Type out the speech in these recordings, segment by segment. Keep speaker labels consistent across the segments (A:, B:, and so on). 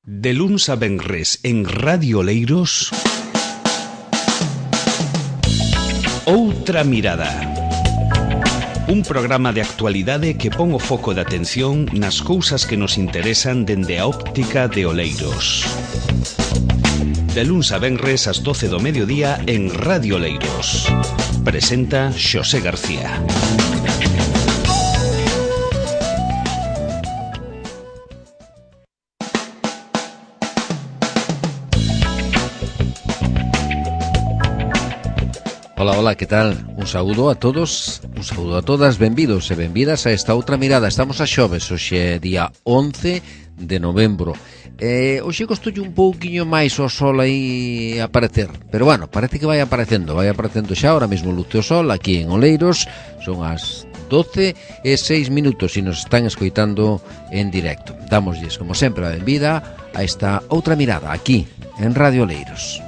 A: De luns a venres en Radio Oleiros, Outra Mirada. Un programa de actualidade que pon o foco de atención nas cousas que nos interesan dende a óptica de Oleiros. De luns a venres ás 12 do mediodía en Radio Oleiros. Presenta Xosé García.
B: Hola, que tal? Un saúdo a todos, un saúdo a todas, benvidos e benvidas a esta outra mirada. Estamos a xoves, hoxe é día 11 de novembro. Hoxe costolle un pouquiño máis o sol aí aparecer, pero bueno, parece que vai aparecendo xa, ahora mesmo luce o sol aquí en Oleiros. Son as 12 e 6 minutos e nos están escoitando en directo. Dámoslles, como sempre, a benvida a esta outra mirada aquí en Radio Oleiros.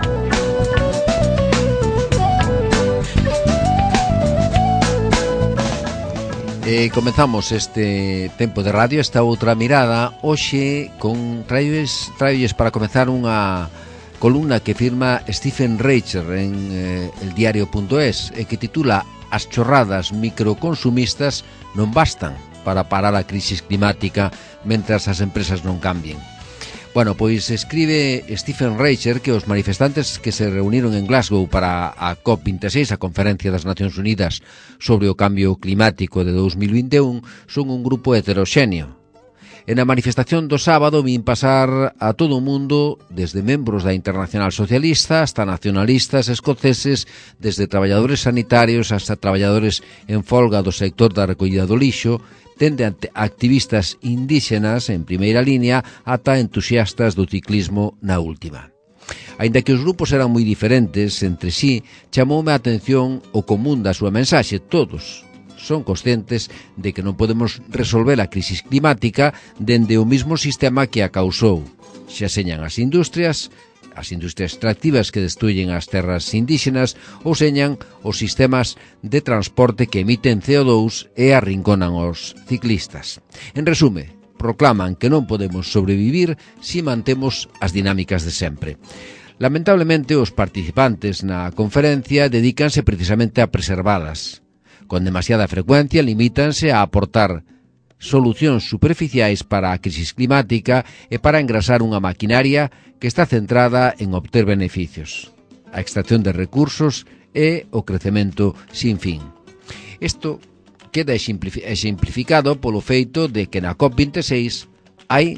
B: Comezamos este tempo de radio, esta outra mirada, hoxe con trailles para comezar unha columna que firma Stephen Reicher en eldiario.es e que titula As chorradas microconsumistas non bastan para parar a crisis climática mentras as empresas non cambien. Bueno, pois escribe Stephen Reicher que os manifestantes que se reuniron en Glasgow para a COP26, a Conferencia das Nacións Unidas sobre o Cambio Climático de 2021, son un grupo heteroxéneo. En a manifestación do sábado vin pasar a todo o mundo, desde membros da Internacional Socialista hasta nacionalistas escoceses, desde traballadores sanitarios hasta traballadores en folga do sector da recollida do lixo, dende activistas indígenas en primeira línea ata entusiastas do ciclismo na última. Aínda que os grupos eran moi diferentes entre sí, chamoume a atención o común da súa mensaxe. Todos son conscientes de que non podemos resolver a crisis climática dende o mismo sistema que a causou. Xa señan as industrias extractivas que destruyen as terras indígenas ou señan os sistemas de transporte que emiten CO2 e arrinconan os ciclistas. En resume, proclaman que non podemos sobrevivir si mantemos as dinámicas de sempre. Lamentablemente, os participantes na conferencia dedícanse precisamente a preservalas. Con demasiada frecuencia limítanse a aportar solucións superficiais para a crisis climática e para engrasar unha maquinaria que está centrada en obter beneficios, a extracción de recursos e o crecemento sin fin. Isto queda exemplificado polo feito de que na COP26 hai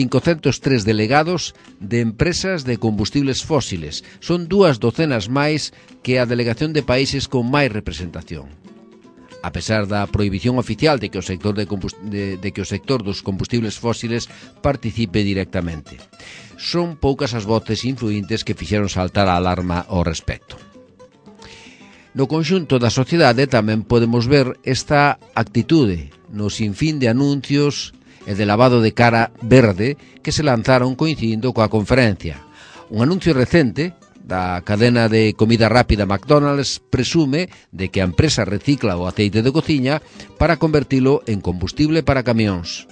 B: 503 delegados de empresas de combustibles fósiles. Son 2 docenas máis que a delegación de países con máis representación. A pesar da prohibición oficial de que o sector dos combustibles fósiles participe directamente. Son poucas as voces influentes que fixeron saltar a alarma ao respecto. No conxunto da sociedade tamén podemos ver esta actitude no sinfín de anuncios e de lavado de cara verde que se lanzaron coincidindo coa conferencia. Un anuncio recente da cadena de comida rápida McDonald's presume de que a empresa recicla o aceite de cociña para convertilo en combustible para camións.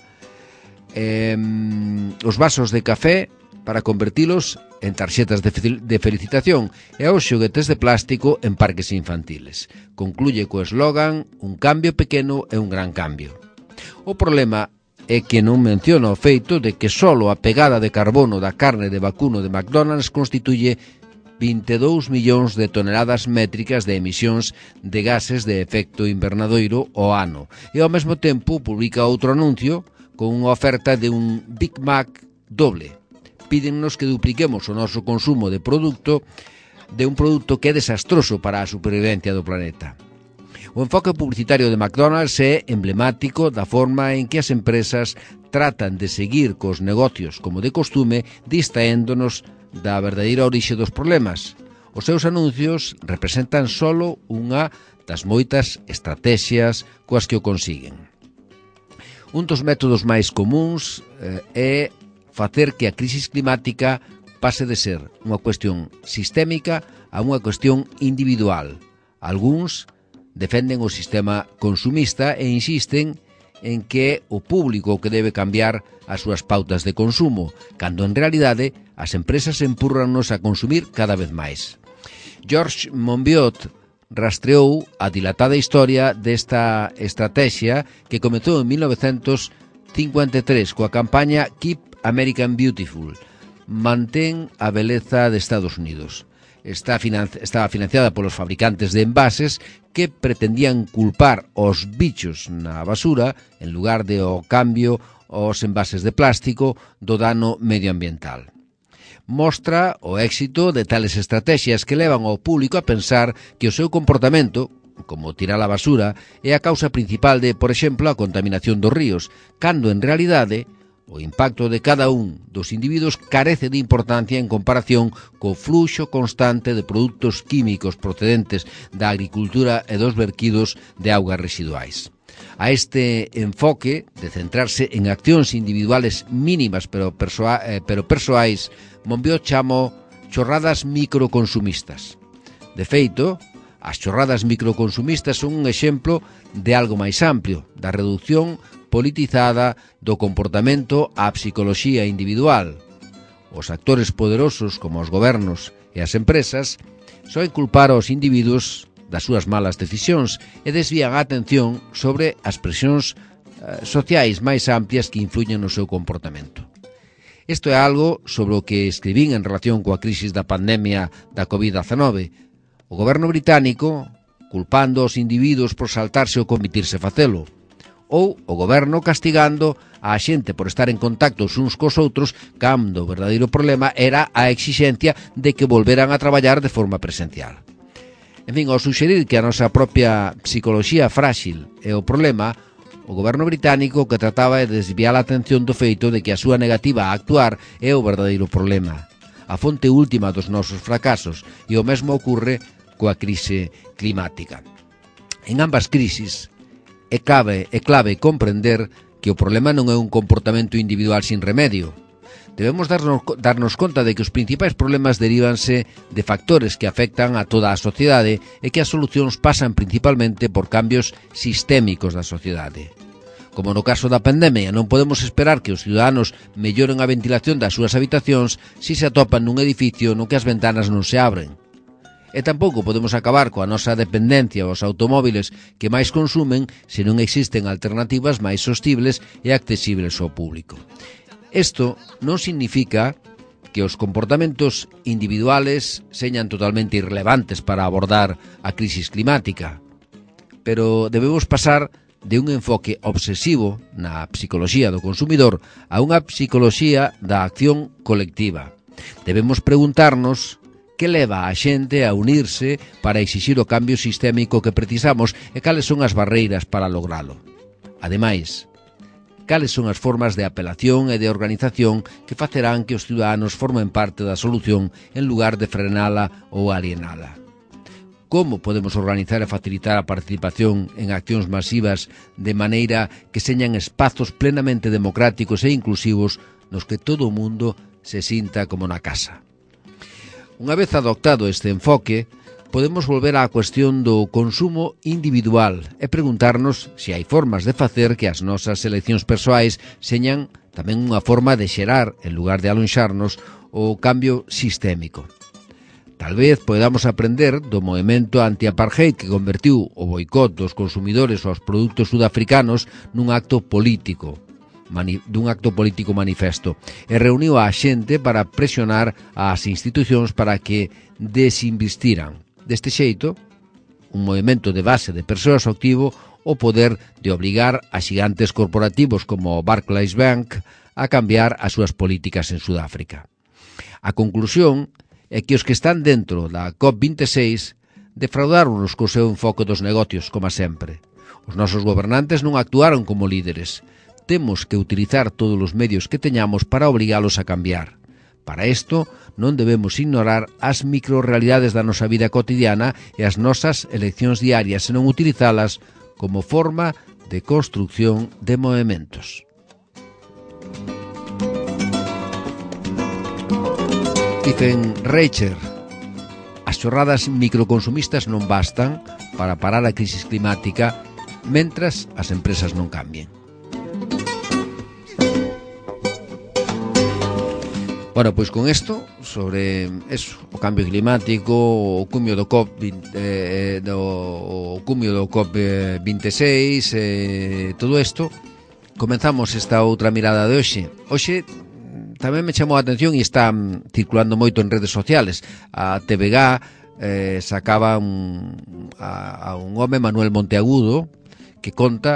B: Os vasos de café para convertilos en tarxetas de felicitación e os xoguetes de plástico en parques infantiles. Concluye co eslogan un cambio pequeno é un gran cambio. O problema é que non menciona o feito de que solo a pegada de carbono da carne de vacuno de McDonald's constituye 22 millóns de toneladas métricas de emisións de gases de efecto invernadoiro ao ano. E ao mesmo tempo publica outro anuncio con unha oferta de un Big Mac doble. Pídennos que dupliquemos o noso consumo de un produto que é desastroso para a supervivencia do planeta. O enfoque publicitario de McDonald's é emblemático da forma en que as empresas tratan de seguir cos negocios como de costume, distraéndonos da verdadeira orixe dos problemas. Os seus anuncios representan solo unha das moitas estrategias coas que o consiguen. Un dos métodos máis comuns é facer que a crisis climática pase de ser unha cuestión sistémica a unha cuestión individual. Algúns defenden o sistema consumista e insisten en que é o público que debe cambiar as súas pautas de consumo, cando en realidade as empresas empurrannos a consumir cada vez máis. George Monbiot rastreou a dilatada historia desta estrategia que comezou en 1953 coa campaña Keep American Beautiful, mantén a beleza de Estados Unidos. Estaba financiada polos fabricantes de envases que pretendían culpar os bichos na basura en lugar de o cambio aos envases de plástico do dano medioambiental. Mostra o éxito de tales estrategias que levan ao público a pensar que o seu comportamento, como tirar a basura, é a causa principal de, por exemplo, a contaminación dos ríos, cando en realidade o impacto de cada un dos individuos carece de importancia en comparación co fluxo constante de produtos químicos procedentes da agricultura e dos verquidos de augas residuais. A este enfoque de centrarse en accións individuales mínimas pero persoais, Monbiot chamou chorradas microconsumistas. De feito, as chorradas microconsumistas son un exemplo de algo máis amplio, da reducción politizada do comportamento á psicoloxía individual. Os actores poderosos, como os gobernos e as empresas, soen culpar aos individuos das súas malas decisións e desvían a atención sobre as presións sociais máis amplias que influyen no seu comportamento. Isto é algo sobre o que escribín en relación coa crisis da pandemia da COVID-19. O goberno británico culpando aos individuos por saltarse ou conmitirse facelo, ou o goberno castigando a xente por estar en contacto uns cos outros cando o verdadeiro problema era a exixencia de que volveran a traballar de forma presencial. En fin, ao suxerir que a nosa propia psicoloxía frágil é o problema, o goberno británico que trataba de desviar a atención do feito de que a súa negativa a actuar é o verdadeiro problema, a fonte última dos nosos fracasos, e o mesmo ocurre coa crise climática. En ambas crisis é clave comprender que o problema non é un comportamento individual sin remedio. Debemos darnos conta de que os principais problemas derivanse de factores que afectan a toda a sociedade e que as solucións pasan principalmente por cambios sistémicos da sociedade. Como no caso da pandemia, non podemos esperar que os ciudadanos melloren a ventilación das súas habitacións se se atopan nun edificio no que as ventanas non se abren. E tampouco podemos acabar coa nosa dependencia aos automóviles que máis consumen se non existen alternativas máis sostibles e accesibles ao público. Isto non significa que os comportamentos individuales señan totalmente irrelevantes para abordar a crisis climática, pero debemos pasar de un enfoque obsesivo na psicoloxía do consumidor a unha psicoloxía da acción colectiva. Debemos preguntarnos que leva a xente a unirse para exixir o cambio sistémico que precisamos e cales son as barreiras para logralo. Ademais, cales son as formas de apelación e de organización que facerán que os ciudadanos formen parte da solución en lugar de frenala ou alienala. Como podemos organizar e facilitar a participación en accións masivas de maneira que señan espazos plenamente democráticos e inclusivos nos que todo o mundo se sinta como na casa? Unha vez adoptado este enfoque, podemos volver á cuestión do consumo individual e preguntarnos se hai formas de facer que as nosas eleccións persoais señan tamén unha forma de xerar, en lugar de alonxarnos, o cambio sistémico. Tal vez podamos aprender do movemento anti-apartheid que convertiu o boicot dos consumidores aos produtos sudafricanos nun acto político manifesto e reuniu a xente para presionar ás institucións para que desinvestiran. Deste xeito, un movimento de base de persoas obtivo o poder de obrigar a xigantes corporativos como o Barclays Bank a cambiar as súas políticas en Sudáfrica. A conclusión é que os que están dentro da COP26 defraudáronos co seu enfoque dos negocios, como sempre. Os nosos gobernantes non actuaron como líderes. Temos que utilizar todos os medios que teñamos para obrigalos a cambiar. Para isto, non debemos ignorar as microrealidades da nosa vida cotidiana e as nosas eleccións diarias, senón utilizalas como forma de construcción de movementos. Stephen Reicher: as chorradas microconsumistas non bastan para parar a crisis climática mentras as empresas non cambien. Bueno, pois con isto sobre eso, o cambio climático, o cumio do COP26, todo isto, comenzamos esta outra mirada de hoxe. Hoxe tamén me chamou a atención e está circulando moito en redes sociales. A TVG sacaba a un home, Manuel Monteagudo, que conta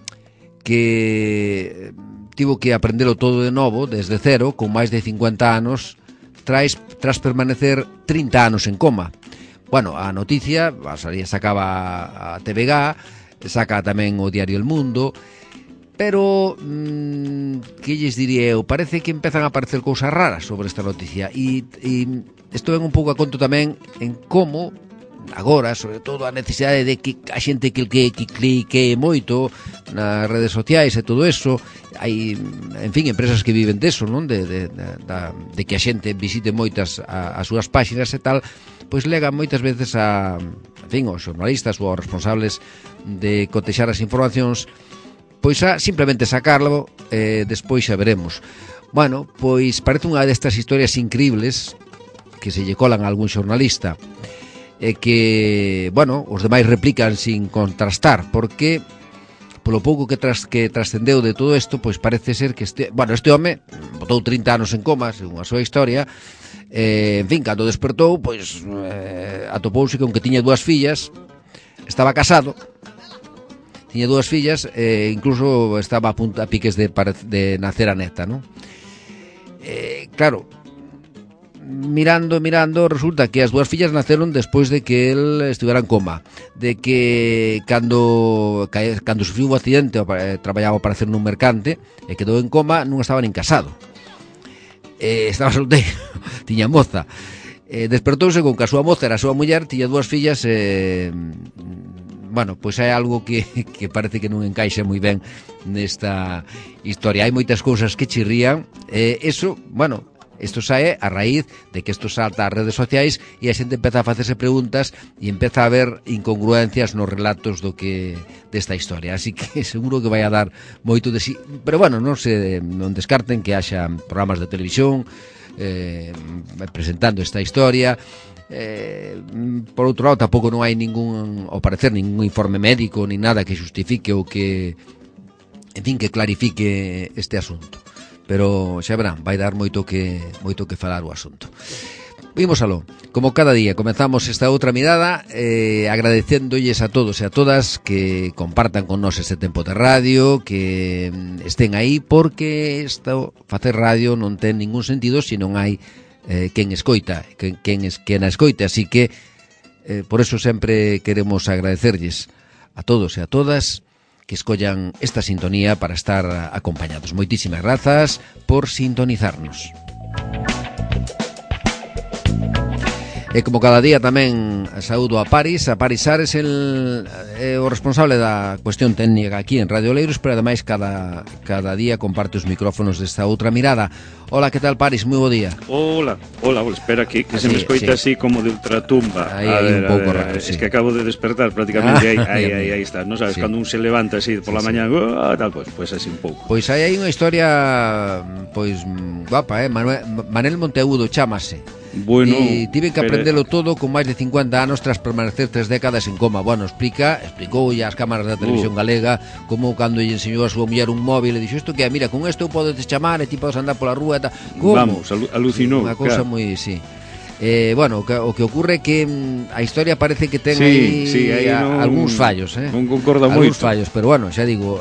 B: que tivo que aprendelo todo de novo, desde cero, con máis de 50 anos, tras permanecer 30 anos en coma. Bueno, a noticia sacaba a TVG, saca tamén o diario El Mundo, pero que lles diría eu, parece que empezan a aparecer cousas raras sobre esta noticia, e isto ven un pouco a conto tamén en como agora, sobre todo, a necesidade de que a xente que clique moito nas redes sociais e todo eso. Hai, en fin, empresas que viven deso, non? De que a xente visite moitas as súas páxinas e tal, pois legan moitas veces en fin, os xornalistas ou os responsables de cotexar as informacións, pois a simplemente sacarlo, despois xa veremos. Bueno, pois parece unha destas historias increíbles que se lle colan a algún xornalista, e que, bueno, os demais replican sin contrastar, porque polo pouco que trascendeu de todo isto, pois parece ser que este home botou 30 anos en coma, según a súa historia. En fin, cando despertou, pois atopouse con que tiña 2 fillas, estaba casado, tiña 2 fillas, incluso estaba a piques de nacer a neta, non? Claro, mirando, resulta que as 2 fillas naceron despois de que el estivera en coma, de que cando sufriu un accidente, traballaba para hacer nun mercante e quedou en coma, non estaba nin casado, estaba solteiro, tiña moza, despertouse con que a súa moza era a súa muller, tiña 2 fillas. Bueno, pois é algo que parece que non encaixa moi ben nesta historia. Hai moitas cousas que chirrían, eso, bueno, isto sae a raíz de que isto salta ás redes sociais e a xente empeza a facerse preguntas e empeza a haber incongruencias nos relatos desta historia. Así que seguro que vai a dar moito de sí. Pero bueno, non descarten que haxa programas de televisión presentando esta historia. Por outro lado, tampouco non hai ao parecer ningún informe médico ni nada que justifique ou que, en fin, que clarifique este asunto. Pero xa verán, vai dar moito que falar o asunto. Vimos aló. Como cada día comenzamos esta outra mirada, agradecéndolles a todos e a todas que compartan con nós este tempo de radio, que estén aí, porque facer radio non ten ningún sentido se non hai quen escoita, quen a escoita, así que por eso sempre queremos agradecerlles a todos e a todas que escollan esta sintonía para estar acompañados. Moitísimas grazas por sintonizarnos. E como cada día tamén saúdo a Paris Ares, o responsable da cuestión técnica aquí en Radio Oleiros, pero ademais cada día comparte os micrófonos desta outra mirada. Hola, que tal, Paris? Moi bo día.
C: Hola, espera que se me escoita así como de ultratumba.
B: Aí un pouco raro,
C: sí. Es que acabo de despertar prácticamente, aí está, non sabes, sí. Cando un se levanta así por la mañá, tal, pues así un pouco.
B: Pois aí hai unha historia pois guapa, Manuel Monteagudo chamase.
C: Bueno,
B: e tive que aprendelo todo con máis de 50 anos tras permanecer 3 décadas en coma. Bueno, explicou as cámaras da televisión galega como cando lle enseñou a súa muller un móvil e dixo isto que, mira, con isto podes chamar e ti podes andar pola rúa e tal.
C: Vamos, alucinou.
B: Unha cousa moi, sí. Bueno, o que ocurre é que a historia parece que ten
C: aí
B: algúns fallos,
C: non concorda
B: algúns
C: moito.
B: Fallos, pero bueno, xa digo,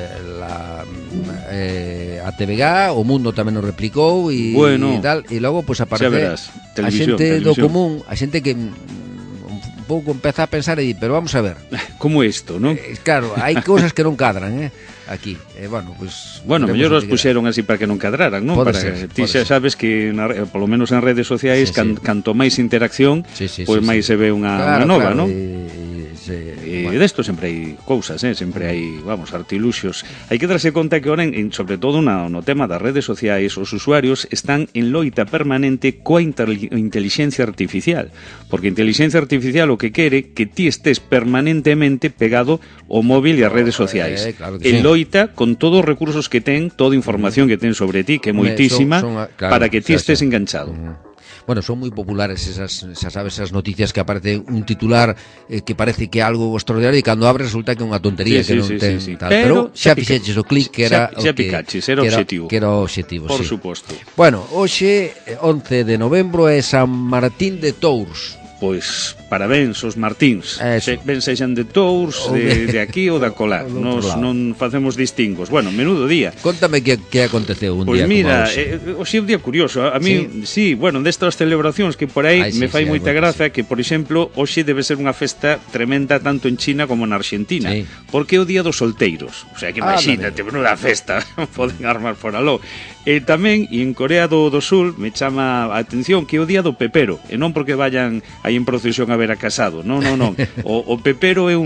B: a TVG, o Mundo tamén o replicou e tal, e logo pois aparece a xente do común, a xente que un pouco empeza a pensar e di, pero vamos a ver.
C: Como isto, non?
B: Claro, hai cousas que non cadran, aquí. Bueno, pues
C: mellor os puxeron así para que non cadraran, non?
B: Pode
C: para
B: ser,
C: ti xa sabes que polo menos en redes sociais canto máis interacción, pois máis se ve unha nova, non? Desto sempre hai cousas, sempre hai, vamos, artiluxos. Hai que darse conta que ahora, sobre todo no tema das redes sociais, os usuarios están en loita permanente coa inteligencia artificial, porque a inteligencia artificial o que quere que ti estés permanentemente pegado ao móvil e ás redes sociais.
B: Claro que
C: en loita con todos os recursos que ten, toda a información que ten sobre ti, que é moitísima, claro, para que ti estés enganchado.
B: Bueno, son moi populares esas noticias que aparece un titular que parece que é algo extraordinario e cando abre resulta que é unha tontería que non ten tal. Pero xa fixeches o clic que era
C: xa picaches, era o objetivo.
B: Que era o objetivo,
C: por suposto.
B: Bueno, hoxe, 11 de novembro, é San Martín de Tours.
C: Pois, parabéns aos Martíns. Ben sexan de Tours, de aquí ou da colá. Nos non facemos distingos. Bueno, menudo día.
B: Contame que aconteceu un
C: Pois
B: día
C: mira, hoxe é un día curioso. A mí, sí, bueno, destas celebracións que por aí me fai moita graza que, por exemplo, hoxe debe ser unha festa tremenda tanto en China como na Argentina. Porque é o día dos solteiros. O sea, que imagínate, menuda festa. Poden armar por aló. E tamén, e en Corea do Sul, me chama a atención que é o día do pepero. E non porque vayan aí en procesión a ver a casado. Non. O pepero é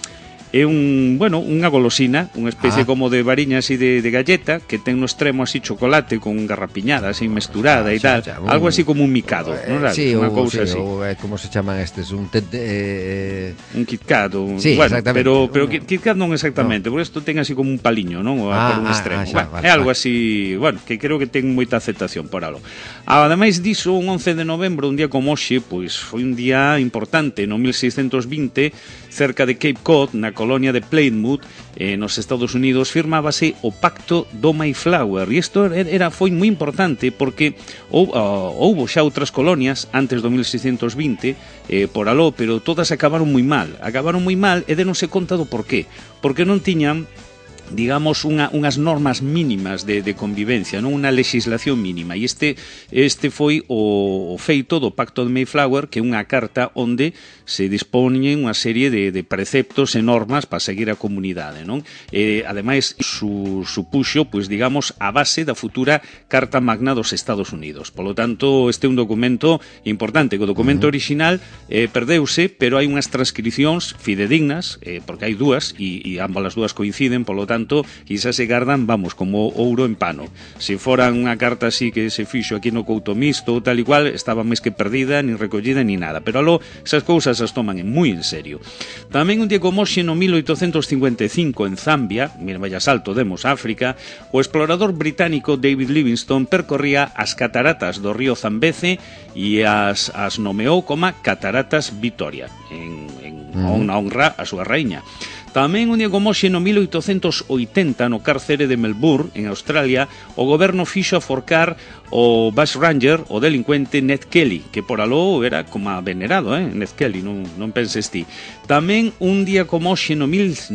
C: bueno, unha golosina, unha especie como de variña así de galleta que ten no extremo así chocolate con garrapiñada así mesturada e tal, algo así como un micado, non sabes?
B: Sí,
C: unha cousa así.
B: Como se chaman estes? Un
C: Kit Kat, bueno, pero Kit Kat non exactamente, porque isto ten así como un paliño, non? Por un extremo. É algo así, bueno, que creo que ten moita aceptación por algo. Ademais diso, un 11 de novembro, un día como hoxe, pois foi un día importante, no 1620, cerca de Cape Cod, na colonia de Plymouth, nos Estados Unidos, firmábase o Pacto do Mayflower, e isto foi moi importante porque houbo xa outras colonias antes do 1620 por aló, pero todas acabaron moi mal e denose conta do porqué, porque non tiñan, digamos, unhas normas mínimas de convivencia, non, unha legislación mínima, e este foi o feito do Pacto de Mayflower, que é unha carta onde se dispoñen unha serie de preceptos e normas para seguir a comunidade, non? Ademais, supuxo, pois, digamos, a base da futura Carta Magna dos Estados Unidos. Polo tanto, este é un documento importante, que o documento original perdeuse, pero hai unhas transcripcións fidedignas, porque hai dúas, e ambas as dúas coinciden, polo tanto, e xa se gardan, vamos, como ouro en pano. Se fora unha carta así que se fixo aquí no Couto Misto ou tal e cual, estaba máis que perdida, nin recollida, ni nada. Pero aló, esas cousas as toman moi en serio. Tamén un día como hoxe, no 1855, en Zambia, mira, vaya salto demos a África, o explorador británico David Livingstone percorría as cataratas do río Zambeze e as nomeou como Cataratas Victoria, en honra a súa raíña. Tamén un día como hoxe, no 1880, no cárcere de Melbourne, en Australia, o goberno fixo aforcar o bushranger, o delincuente Ned Kelly, que por aló era como venerado, Ned Kelly, non penses ti. Tamén un día como hoxe, no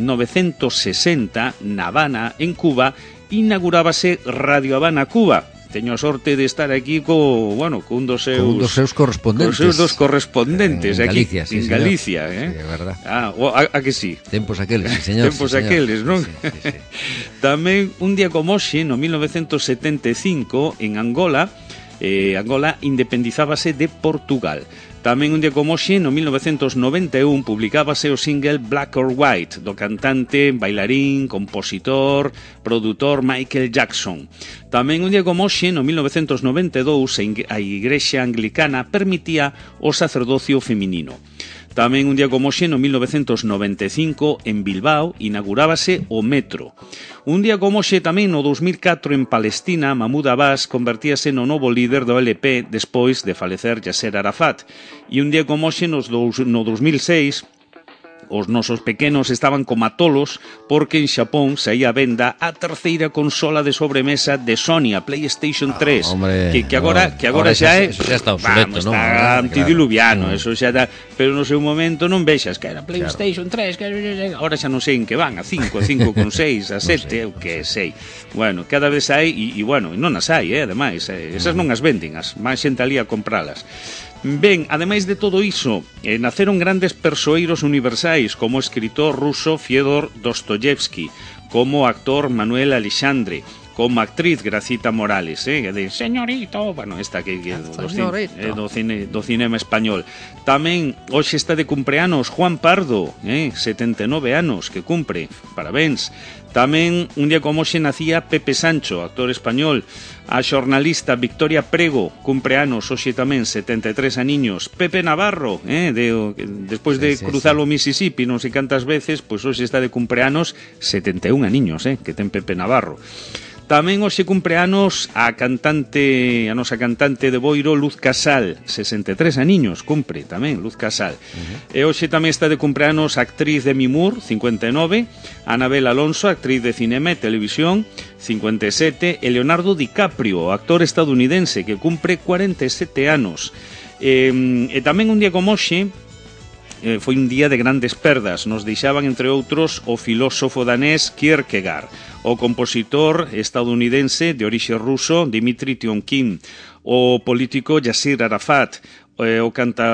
C: 1960, na Habana, en Cuba, inaugurábase Radio Habana Cuba. Teño a sorte de estar aquí con un dos seus
B: correspondentes.
C: Con os seus dos correspondentes
B: en
C: aquí,
B: Galicia,
C: en Galicia,
B: sí, é verdad.
C: A que sí.
B: Tempos aqueles, sí, señor.
C: Tempos aqueles, non? Sí. Tamén un día como hoxe, no 1975, en Angola, Angola independizábase de Portugal. Tamén un día como hoxe, no 1991, publicábase o single Black or White, do cantante, bailarín, compositor, produtor Michael Jackson. Tamén un día como hoxe, no 1992, a Igrexa Anglicana permitía o sacerdocio feminino. Tamén un día como hoxe, no 1995, en Bilbao, inaugurábase o metro. Un día como hoxe tamén, no 2004, en Palestina, Mahmoud Abbas convertíase no novo líder do LP despois de falecer Yasser Arafat. E un día como hoxe, no 2006, os nosos pequenos estaban como tolos porque en Xapón saía a venda a terceira consola de sobremesa de Sony, a PlayStation 3, que agora xa é,
B: xa está obsoleto, non?
C: Está antidiluviano, eso xa dá, pero no seu momento non vexas que era PlayStation 3, que agora xa non sei en que van, a 5, a 5,6, a 7, o que sei. Bueno, cada vez hai, e bueno, non as hai, ademais, esas non as venden, as máis xente ali a compralas. Ben, ademais de todo iso, naceron grandes persoeiros universais como o escritor ruso Fyodor Dostoyevsky, como o actor Manuel Alexandre, como actriz Gracita Morales, de señorito, bueno, esta que do cinema español. Tamén hoxe está de cumpleanos Juan Pardo, 79 anos que cumpre, parabéns. Tamén un día como hoxe nacía Pepe Sancho, actor español. A xornalista Victoria Prego, cumpleanos hoxe tamén, 73 aniños. Pepe Navarro, despois de cruzar o Mississippi non sei cantas veces, pois hoxe está de cumpleanos, 71 aniños, que ten Pepe Navarro. Tamén hoxe cumpleanos a nosa cantante de Boiro, Luz Casal, 63 aniños, cumpre tamén Luz Casal. E hoxe tamén está de cumpleanos a actriz Demi Moore, 59, Anabel Alonso, actriz de cinema e televisión, 57, e Leonardo DiCaprio, actor estadounidense, que cumpre 47 anos. E tamén un día como hoxe, foi un día de grandes perdas. Nos deixaban, entre outros, o filósofo danés Kierkegaard, o compositor estadounidense de orixe ruso Dmitry Tiomkin, o político Yasir Arafat, o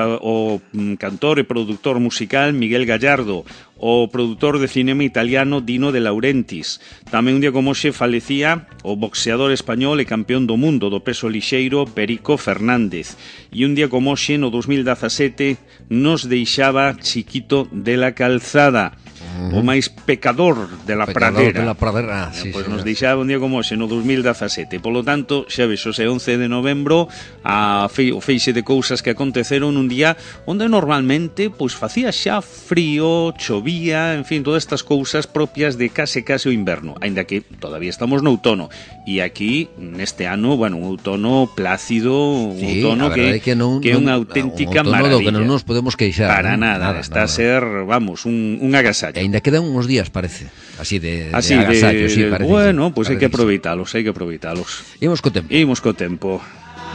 C: cantor e produtor musical Miguel Gallardo, o produtor de cinema italiano Dino De Laurentiis. Tamén un día como hoxe falecía o boxeador español e campeón do mundo do peso lixeiro Perico Fernández. E un día como hoxe, no 2017, nos deixaba Chiquito de la Calzada, o máis pecador de la pradera. Pois nos deixaba un día como hoxe, no 2017. Polo tanto, xa ves, hoxe 11 de novembro, o feixe de cousas que aconteceron un día onde normalmente pois facía xa frío, chovía, en fin, todas estas cousas propias de case o inverno, aínda que todavía estamos no outono. E aquí, neste ano, bueno, un outono plácido, un outono que é unha auténtica maravilla.
B: Que non nos podemos queixar.
C: Para nada, está a ser, vamos, un agasallo.
B: Ainda quedan uns días, parece, así de agasallo, sí, parece.
C: Bueno, pois hai que aproveitalos. Imos co tempo.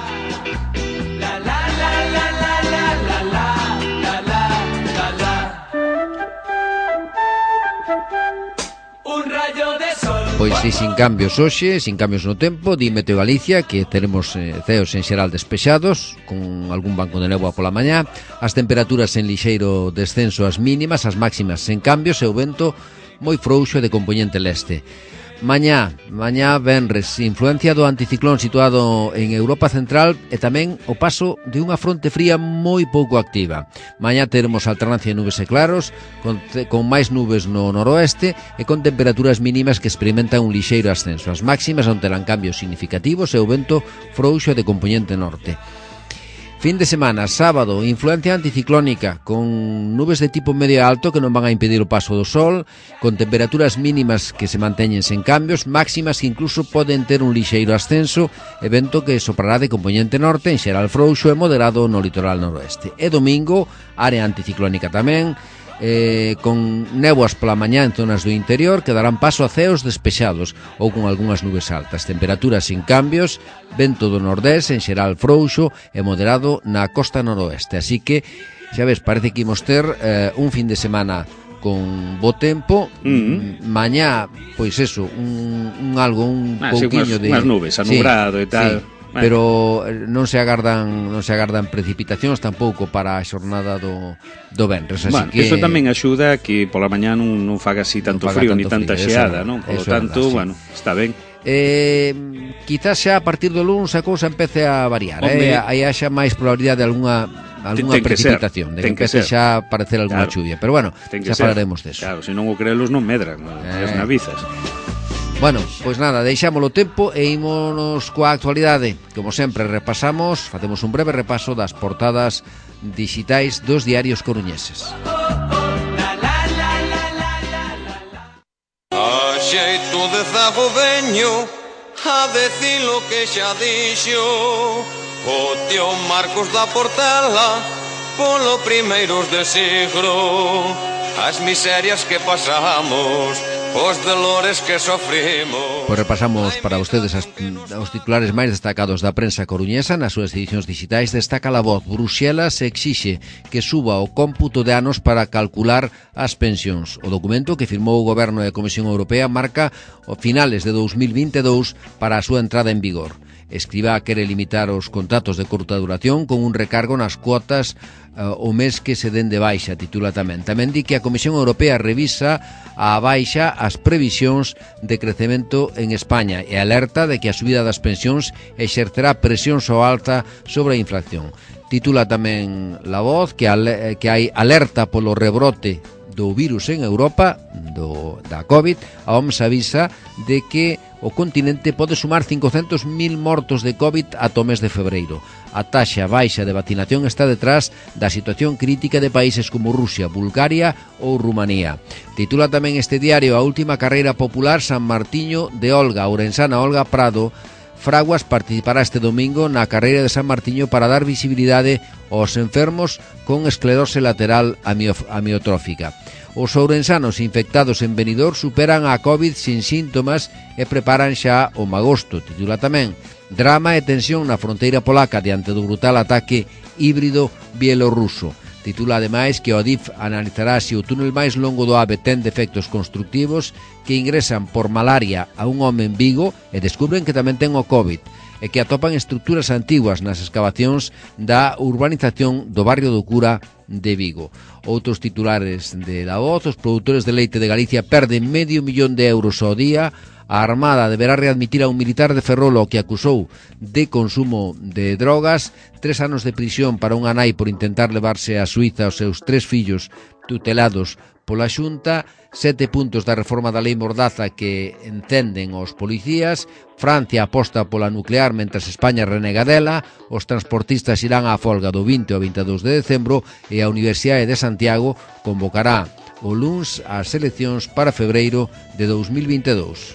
B: Pois si, sin cambios hoxe, sin cambios no tempo, di Meteo Galicia que teremos ceos en xeral despexados, con algún banco de néboa pola mañá, as temperaturas en lixeiro descenso as mínimas, as máximas sen cambios, e o vento moi frouxo de compoñente leste. Mañá venres, influencia do anticiclón situado en Europa Central e tamén o paso de unha fronte fría moi pouco activa. Mañá teremos alternancia de nubes e claros, con máis nubes no noroeste e con temperaturas mínimas que experimentan un lixeiro ascenso. As máximas non terán cambios significativos e o vento frouxo de compoñente norte. Fin de semana, sábado, influencia anticiclónica, con nubes de tipo medio alto que non van a impedir o paso do sol, con temperaturas mínimas que se manteñen sen cambios, máximas que incluso poden ter un lixeiro ascenso, e vento que soprará de compoñente norte, en xeral frouxo e moderado no litoral noroeste. E domingo, área anticiclónica tamén, con néboas pola mañá en zonas do interior que darán paso a ceos despexados ou con algunhas nubes altas, temperaturas sin cambios, vento do nordés en xeral frouxo e moderado na costa noroeste, así que xa ves, parece que imos ter un fin de semana con bo tempo. Mañá, pois eso, un pouquiño de
C: unhas nubes, anubrado e tal.
B: Sí. Pero non se agardan precipitacións tampouco para a xornada do venres, así que
C: eso tamén axuda a que pola mañá non faga así tanto frío ni tanta xeada, non? Por lo tanto, bueno, está ben.
B: Quizás xa a partir do lunes a cousa empece a variar, aí haxa máis probabilidade de algunha precipitación, de que empece xa a aparecer alguna chuvia, pero bueno, xa falaremos deso.
C: Claro, se non o crelos non medran as navizas.
B: Bueno, pois nada, deixámolo tempo e ímonos coa actualidade. Como sempre, facemos un breve repaso das portadas digitais dos diarios coruñeses.
D: A xeito de zago veño a decir lo que xa dixo o tío Marcos da Portela polo primeiros de siglo, as miserias que pasamos, os dolores que sofrimos.
B: Pois repasamos para ustedes os titulares máis destacados da prensa coruñesa. Nas súas edicións digitais destaca La Voz: Bruxelas exixe que suba o cómputo de anos para calcular as pensións. O documento que firmou o Goberno e a Comisión Europea marca os finales de 2022 para a súa entrada en vigor. Escrivá quere limitar os contratos de curta duración con un recargo nas cuotas o mes que se den de baixa, titula tamén. Tamén di que a Comisión Europea revisa a baixa as previsións de crecemento en España e alerta de que a subida das pensións exercerá presión so alta sobre a inflación. Titula tamén La Voz que hai alerta polo rebrote do virus en Europa, da COVID. A OMS avisa de que o continente pode sumar 500.000 mortos de COVID ata o mes de febreiro. A taxa baixa de vacinación está detrás da situación crítica de países como Rusia, Bulgaria ou Rumanía. Titula tamén este diario a última carreira popular San Martiño de Olga. A ourensana Olga Prado Fraguas participará este domingo na carreira de San Martiño para dar visibilidade aos enfermos con esclerose lateral amiotrófica. Os ourensanos infectados en Benidorm superan a COVID sin síntomas e preparan xa o magosto. Titula tamén Drama e tensión na fronteira polaca diante do brutal ataque híbrido bielorruso. Titula ademais que o Adif analizará se o túnel máis longo do AVE ten defectos constructivos que ingresan por malaria a un home en Vigo e descubren que tamén ten o COVID e que atopan estruturas antiguas nas excavacións da urbanización do barrio do Cura de Vigo. Outros titulares de La Voz: os produtores de leite de Galicia perden €500.000 ao día. A Armada deberá readmitir a un militar de Ferrol ao que acusou de consumo de drogas. 3 anos de prisión para unha nai por intentar levarse a Suiza os seus 3 fillos tutelados pola Xunta. 7 puntos da reforma da lei Mordaza que encenden os policías. Francia aposta pola nuclear mentras España renega dela. Os transportistas irán á folga do 20 ao 22 de decembro e a Universidade de Santiago convocará o luns as eleccións para febreiro de 2022.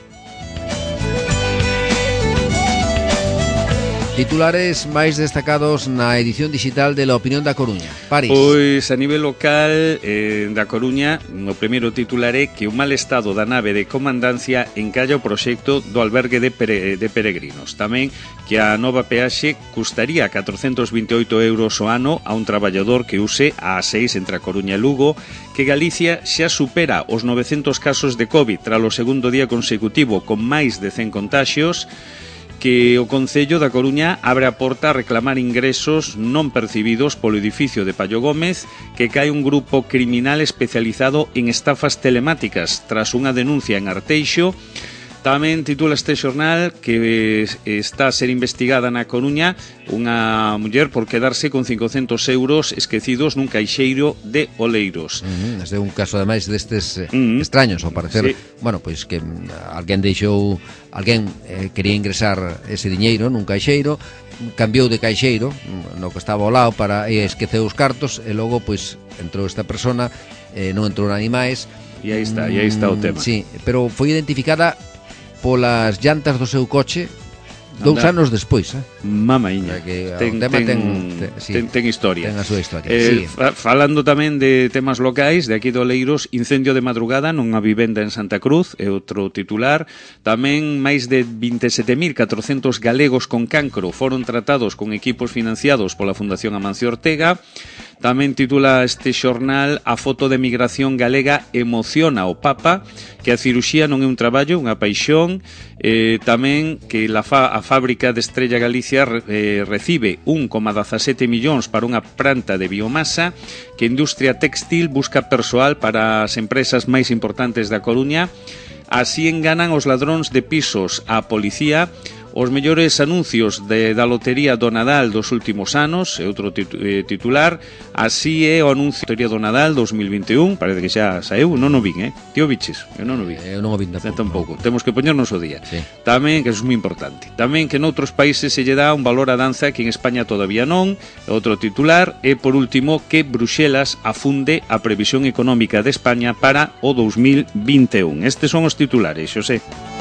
B: Titulares máis destacados na edición digital de La Opinión da Coruña. París.
C: Pois a nivel local da Coruña, o primeiro titular é que o mal estado da nave de comandancia encalla o proxecto do albergue de peregrinos. Tamén que a nova peaxe custaría 428 euros ao ano a un traballador que use a A6 entre a Coruña e Lugo, que Galicia xa supera os 900 casos de COVID tras o segundo día consecutivo con máis de 100 contaxios, que o Concello da Coruña abre a porta a reclamar ingresos non percibidos polo edificio de Payo Gómez, que cae un grupo criminal especializado en estafas telemáticas tras unha denuncia en Arteixo. Tamén titula este xornal que está a ser investigada na Coruña unha muller por quedarse con 500 euros esquecidos nun caixeiro de Oleiros.
B: Este é un caso ademais destes extraños, ao parecer. Sí. Bueno, pois que alguén quería ingresar ese diñeiro nun caixeiro, cambiou de caixeiro no que estaba ao lado e esqueceu os cartos e logo pois entrou esta persona, non entrou nada máis.
C: E aí está o tema.
B: Sí, pero foi identificada polas llantas do seu coche 2 anos despois,
C: Mamaíña. Ten historia.
B: Ten a súa historia.
C: Falando tamén de temas locais, de aquí de Oleiros, incendio de madrugada nunha vivenda en Santa Cruz, é outro titular. Tamén máis de 27.400 galegos con cancro foron tratados con equipos financiados pola Fundación Amancio Ortega. Tamén titula este xornal: a foto de migración galega emociona o Papa, que a ciruxía non é un traballo, unha paixón. Tamén que a fábrica de Estrella Galicia recibe 1,17 millóns para unha planta de biomasa, que a industria textil busca persoal para as empresas máis importantes da Coruña. Así enganan os ladróns de pisos a policía. Os mellores anuncios da lotería do Nadal dos últimos anos, é outro titular. Así é o anuncio da lotería do Nadal 2021, parece que xa saeu, non o vin, Ti o biches? Eu non o vi.
B: Eu non o vin
C: tampouco. Temos que poñernos o día.
B: Sí.
C: Tamén, que é moi importante, tamén que noutros países se lle dá un valor á danza que en España todavía non. Outro titular. E por último, que Bruxelas afunde a previsión económica de España para o 2021. Estes son os titulares, Xosé.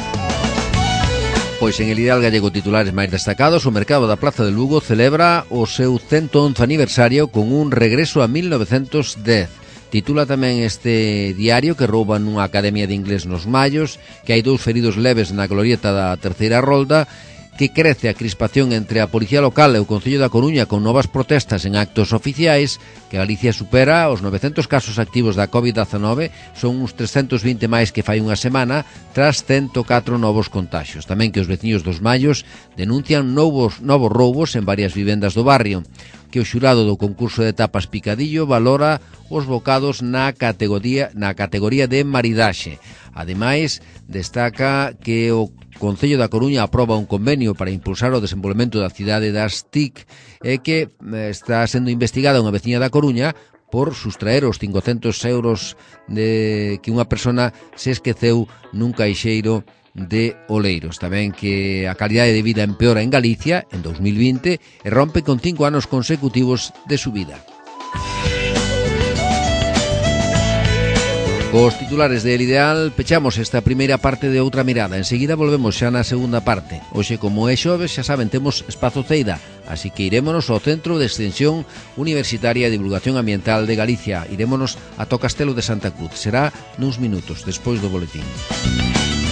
B: Pois en el Ideal Gallego, titulares máis destacados: o mercado da Plaza de Lugo celebra o seu 111 aniversario con un regreso a 1910. Titula tamén este diario que rouban nunha academia de inglés nos Mallos, que hai 2 feridos leves na glorieta da terceira rolda que crece a crispación entre a Policía Local e o Concello da Coruña con novas protestas en actos oficiais, que Galicia supera os 900 casos activos da COVID-19, son uns 320 máis que fai unha semana, tras 104 novos contaxios. Tamén que os veciños dos Mallos denuncian novos roubos en varias vivendas do barrio, que o xurado do concurso de tapas Picadillo valora os bocados na categoría de maridaxe. Ademais, destaca que o Concello da Coruña aproba un convenio para impulsar o desenvolvemento da cidade das TIC e que está sendo investigada unha veciña da Coruña por sustraer os 500 euros de que unha persona se esqueceu nun caixeiro de Oleiros. Tamén que a calidade de vida empeora en Galicia en 2020 e rompe con 5 anos consecutivos de subida. Cos titulares de El Ideal pechamos esta primeira parte de Outra Mirada. Enseguida volvemos xa na segunda parte. Hoxe, como é xoves, xa saben, temos Espazo Ceida, así que irémonos ao Centro de Extensión Universitaria e Divulgación Ambiental de Galicia. Irémonos ata o Castelo de Santa Cruz. Será nuns minutos, despois do boletín.